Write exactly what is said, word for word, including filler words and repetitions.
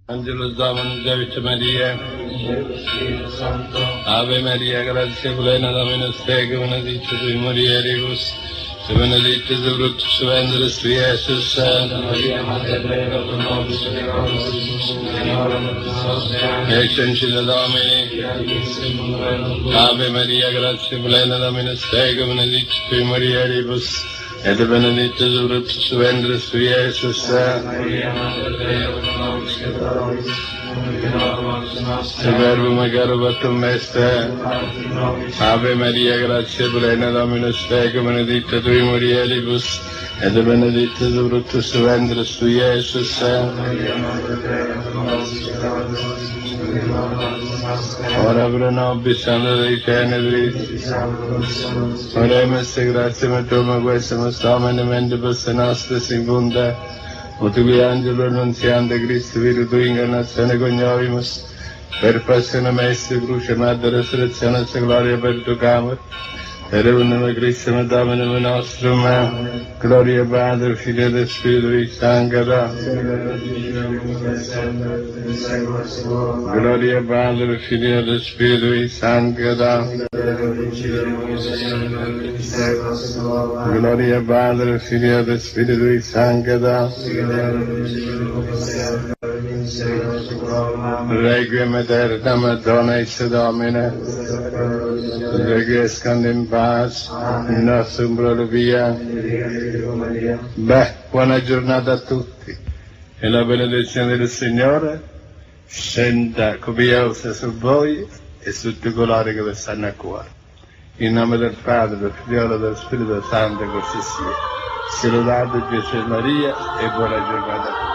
Angelo Domini, Davide Maria, Ave Maria, grazia plena, Dominus tecum, benedicta tui mulieribus, et benedictus fructus ventris tui, Iesus. Santa Maria, Mater Dei, pro nobis peccatoribus, et in hora mortis nostre. Ecce ancilla Domini, Ave Maria, grazia plena, Dominus tecum, benedicta tui mulieribus, et benedictus fructus ventris tui, Iesus. Santa Maria, Mater Dei, pro nobis peccatoribus, et in hora mortis nostre. Verbum caro patum est. Ave Maria, grazia plena, Dominus tecum, benedicta tui mulieribus, et benedictus fructus ventris tui, Iesus. Santa Maria, Mater Dei, pro nobis peccatoribus, et in hora mortis nostre. Ora pro nobis, Santa Dei Genetris, oremus te gratia metuum quesumus Domine mente posse nostre secunda, ut qui angelo annunziante Christi Figlio tui incarnazione coniovimus, per passione messe cruce madre resurrezione e gloria per tu camor, per unum Christum Domine nostrum, gloria Padre, Figlio e Spirito Sancto. Gloria Padre, Figlio e Spirito Sancto. Gloria Padre, Figlio e Spirito Sancto. Requiem aeternam Madonna ex Domine, requiescant in pace il nostro umbrello via. Beh, buona giornata a tutti e la benedizione del Signore scenda copiosa su voi e su tutti coloro che vi stanno a cuore. In nome del Padre, del Figlio e del Spirito Santo, così sia. Sia lodato Gesù e Maria e buona giornata a tutti.